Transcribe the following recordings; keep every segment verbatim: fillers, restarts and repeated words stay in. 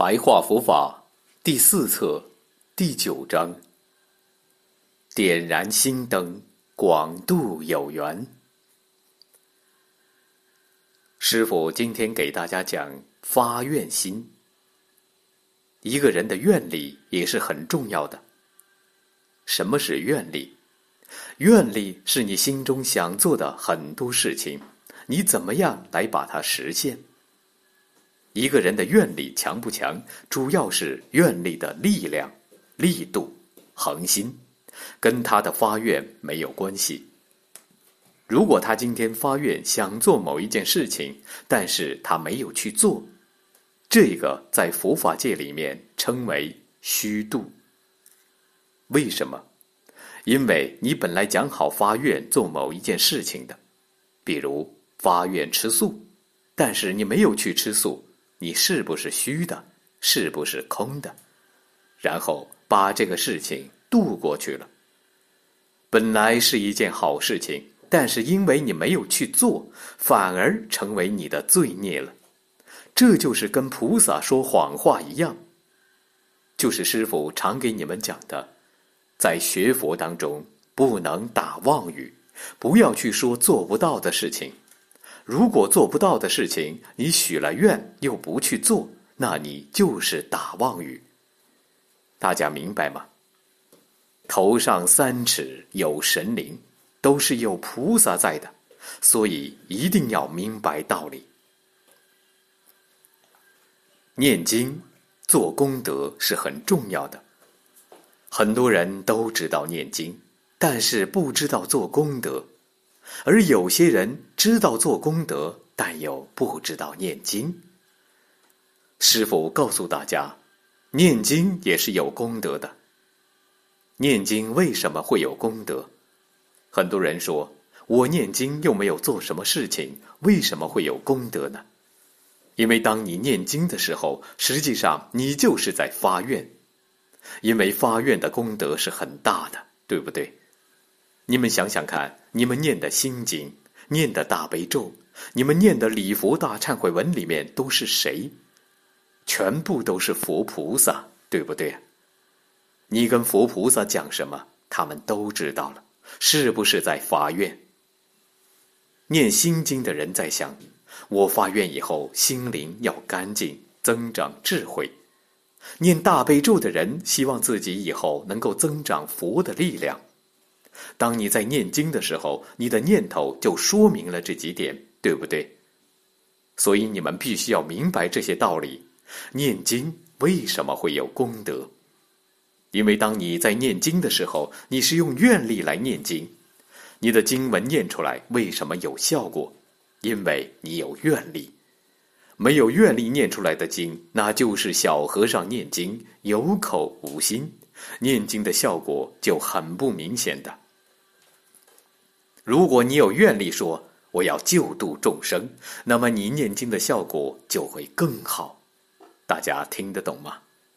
白话佛法第四册第九章，点燃心灯，广度有缘。师父今天给大家讲发愿心。一个人的愿力也是很重要的。什么是愿力？愿力是你心中想做的很多事情，你怎么样来把它实现？一个人的愿力强不强，主要是愿力的力量、力度、恒心，跟他的发愿没有关系。如果他今天发愿想做某一件事情，但是他没有去做，这个在佛法界里面称为虚度。为什么？因为你本来讲好发愿做某一件事情的，比如发愿吃素，但是你没有去吃素，你是不是虚的？是不是空的？然后把这个事情度过去了。本来是一件好事情，但是因为你没有去做，反而成为你的罪孽了。这就是跟菩萨说谎话一样。就是师父常给你们讲的，在学佛当中不能打妄语，不要去说做不到的事情。如果做不到的事情，你许了愿又不去做，那你就是打妄语。大家明白吗？头上三尺有神灵，都是有菩萨在的，所以一定要明白道理。念经做功德是很重要的。很多人都知道念经，但是不知道做功德。而有些人知道做功德，但又不知道念经。师父告诉大家，念经也是有功德的。念经为什么会有功德？很多人说，我念经又没有做什么事情，为什么会有功德呢？因为当你念经的时候，实际上你就是在发愿。因为发愿的功德是很大的，对不对？你们想想看，你们念的心经，念的大悲咒，你们念的礼佛大忏悔文里面都是谁？全部都是佛菩萨，对不对？你跟佛菩萨讲什么，他们都知道了，是不是在发愿？念心经的人在想，我发愿以后心灵要干净，增长智慧。念大悲咒的人希望自己以后能够增长佛的力量。当你在念经的时候，你的念头就说明了这几点，对不对？所以你们必须要明白这些道理。念经为什么会有功德？因为当你在念经的时候，你是用愿力来念经。你的经文念出来为什么有效果？因为你有愿力。没有愿力念出来的经，那就是小和尚念经，有口无心，念经的效果就很不明显的。如果你有愿力说我要救度众生，那么你念经的效果就会更好。大家听得懂吗？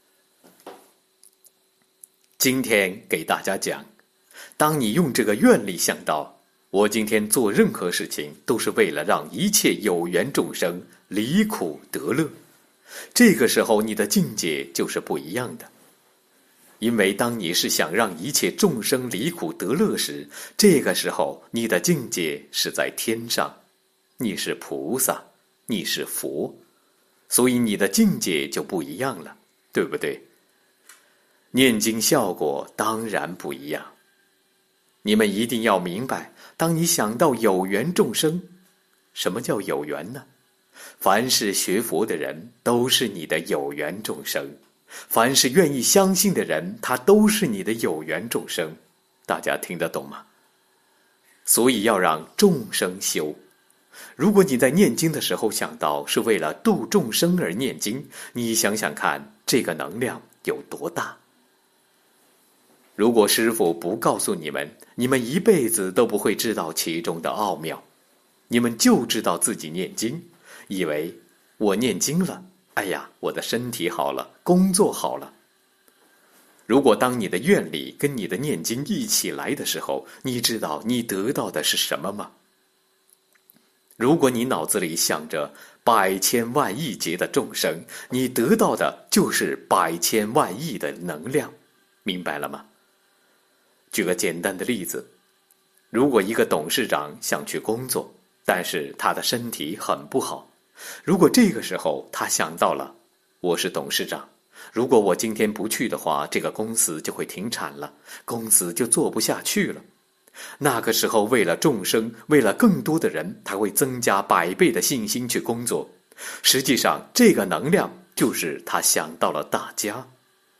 今天给大家讲，当你用这个愿力想到，我今天做任何事情都是为了让一切有缘众生离苦得乐，这个时候你的境界就是不一样的。因为当你是想让一切众生离苦得乐时，这个时候你的境界是在天上，你是菩萨，你是佛，所以你的境界就不一样了，对不对？念经效果当然不一样。你们一定要明白，当你想到有缘众生，什么叫有缘呢？凡是学佛的人都是你的有缘众生，凡是愿意相信的人，他都是你的有缘众生。大家听得懂吗？所以要让众生修。如果你在念经的时候想到是为了度众生而念经，你想想看，这个能量有多大？如果师父不告诉你们，你们一辈子都不会知道其中的奥妙。你们就知道自己念经，以为我念经了，哎呀，我的身体好了，工作好了。如果当你的愿力跟你的念经一起来的时候，你知道你得到的是什么吗？如果你脑子里想着百千万亿劫的众生，你得到的就是百千万亿的能量，明白了吗？举个简单的例子，如果一个董事长想去工作，但是他的身体很不好，如果这个时候他想到了，我是董事长，如果我今天不去的话，这个公司就会停产了，公司就做不下去了。那个时候为了众生，为了更多的人，他会增加百倍的信心去工作。实际上这个能量就是他想到了大家。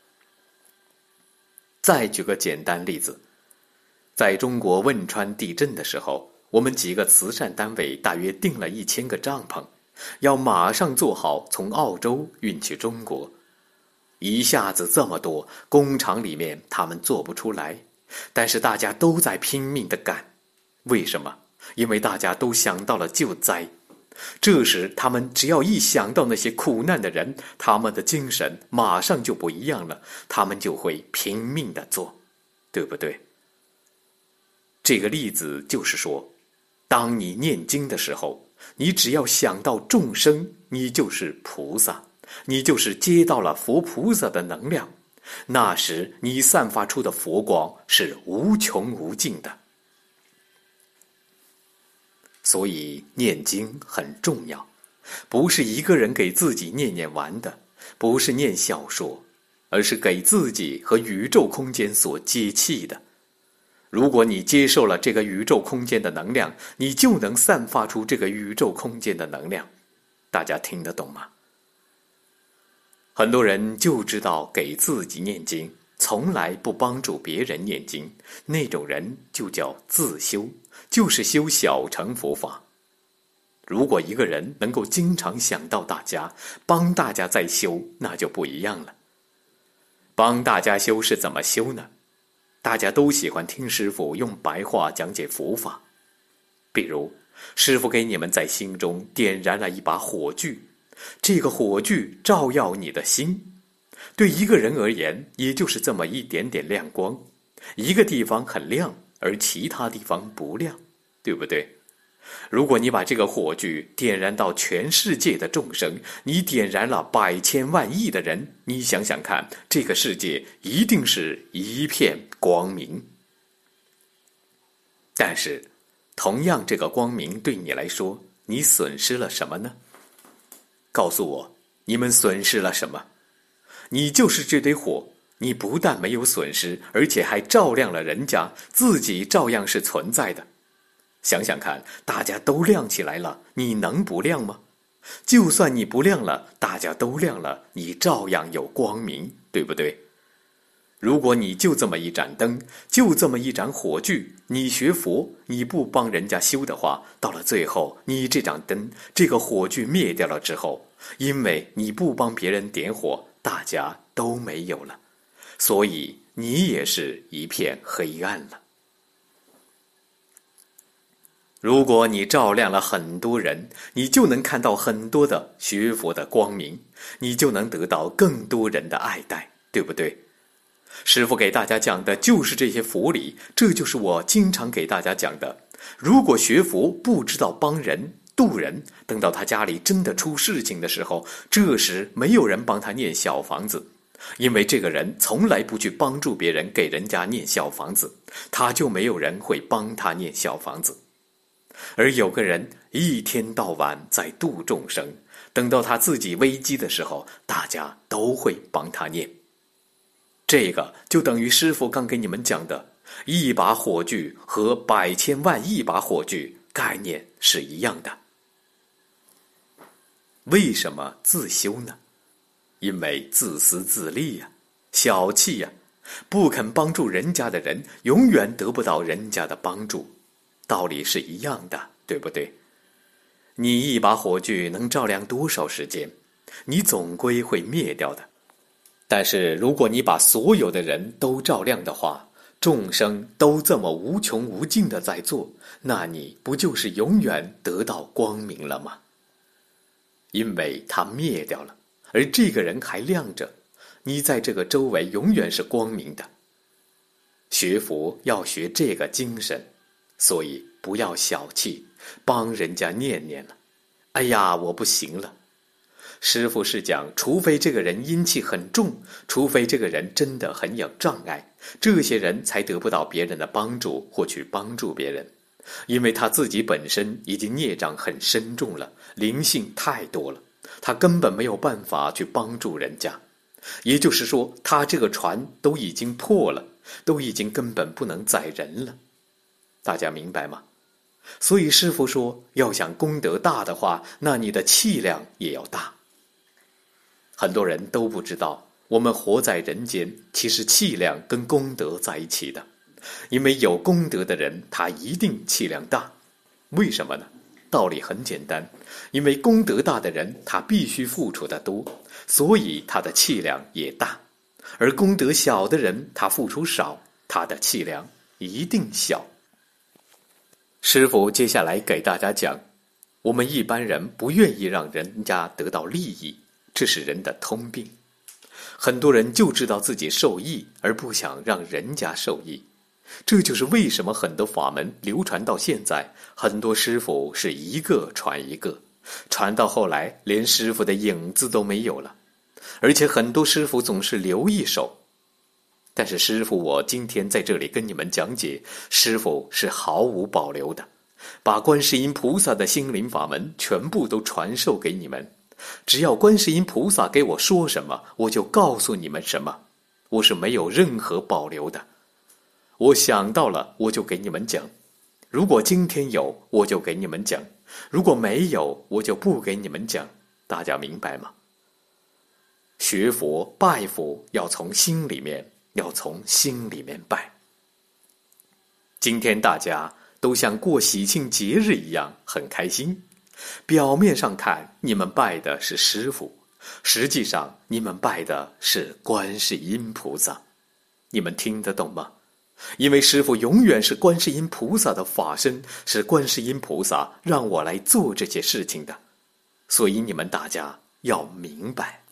再举个简单例子，在中国汶川地震的时候，我们几个慈善单位大约订了一千个帐篷，要马上做好从澳洲运去中国。一下子这么多，工厂里面他们做不出来，但是大家都在拼命地干。为什么？因为大家都想到了救灾。这时他们只要一想到那些苦难的人，他们的精神马上就不一样了，他们就会拼命地做，对不对？这个例子就是说，当你念经的时候，你只要想到众生，你就是菩萨，你就是接到了佛菩萨的能量，那时你散发出的佛光是无穷无尽的。所以念经很重要，不是一个人给自己念念完的，不是念小说，而是给自己和宇宙空间所接气的。如果你接受了这个宇宙空间的能量，你就能散发出这个宇宙空间的能量。大家听得懂吗？很多人就知道给自己念经，从来不帮助别人念经，那种人就叫自修，就是修小乘佛法。如果一个人能够经常想到大家，帮大家在修，那就不一样了。帮大家修是怎么修呢？大家都喜欢听师父用白话讲解佛法。比如，师父给你们在心中点燃了一把火炬，这个火炬照耀你的心。对一个人而言，也就是这么一点点亮光，一个地方很亮，而其他地方不亮，对不对？如果你把这个火炬点燃到全世界的众生，你点燃了百千万亿的人，你想想看，这个世界一定是一片光明。但是，同样这个光明对你来说，你损失了什么呢？告诉我，你们损失了什么？你就是这堆火，你不但没有损失，而且还照亮了人家，自己照样是存在的。想想看，大家都亮起来了，你能不亮吗？就算你不亮了，大家都亮了，你照样有光明，对不对？如果你就这么一盏灯，就这么一盏火炬，你学佛，你不帮人家修的话，到了最后，你这盏灯，这个火炬灭掉了之后，因为你不帮别人点火，大家都没有了，所以你也是一片黑暗了。如果你照亮了很多人，你就能看到很多的学佛的光明，你就能得到更多人的爱戴，对不对？师父给大家讲的就是这些佛理，这就是我经常给大家讲的。如果学佛不知道帮人渡人，等到他家里真的出事情的时候，这时没有人帮他念小房子，因为这个人从来不去帮助别人给人家念小房子，他就没有人会帮他念小房子。而有个人一天到晚在度众生，等到他自己危机的时候，大家都会帮他念。这个就等于师父刚给你们讲的，一把火炬和百千万亿把火炬概念是一样的。为什么自修呢？因为自私自利呀、啊，小气呀、啊，不肯帮助人家的人，永远得不到人家的帮助。道理是一样的，对不对？你一把火炬能照亮多少时间？你总归会灭掉的。但是如果你把所有的人都照亮的话，众生都这么无穷无尽的在做，那你不就是永远得到光明了吗？因为他灭掉了，而这个人还亮着，你在这个周围永远是光明的。学佛要学这个精神，所以不要小气，帮人家念念了， 哎呀，我不行了。师父是讲，除非这个人阴气很重，除非这个人真的很有障碍，这些人才得不到别人的帮助或去帮助别人，因为他自己本身已经孽障很深重了，灵性太多了，他根本没有办法去帮助人家。也就是说，他这个船都已经破了，都已经根本不能载人了。大家明白吗？所以师父说，要想功德大的话，那你的气量也要大。很多人都不知道，我们活在人间，其实气量跟功德在一起的。因为有功德的人，他一定气量大。为什么呢？道理很简单，因为功德大的人，他必须付出的多，所以他的气量也大。而功德小的人，他付出少，他的气量一定小。师父接下来给大家讲，我们一般人不愿意让人家得到利益，这是人的通病。很多人就知道自己受益，而不想让人家受益。这就是为什么很多法门流传到现在，很多师父是一个传一个，传到后来连师父的影子都没有了。而且很多师父总是留一手。但是师父我今天在这里跟你们讲解，师父是毫无保留的，把观世音菩萨的心灵法门全部都传授给你们。只要观世音菩萨给我说什么，我就告诉你们什么，我是没有任何保留的。我想到了，我就给你们讲。如果今天有，我就给你们讲；如果没有，我就不给你们讲。大家明白吗？学佛拜佛要从心里面，要从心里面拜。今天大家都像过喜庆节日一样很开心，表面上看你们拜的是师父，实际上你们拜的是观世音菩萨。你们听得懂吗？因为师父永远是观世音菩萨的法身，是观世音菩萨让我来做这些事情的，所以你们大家要明白。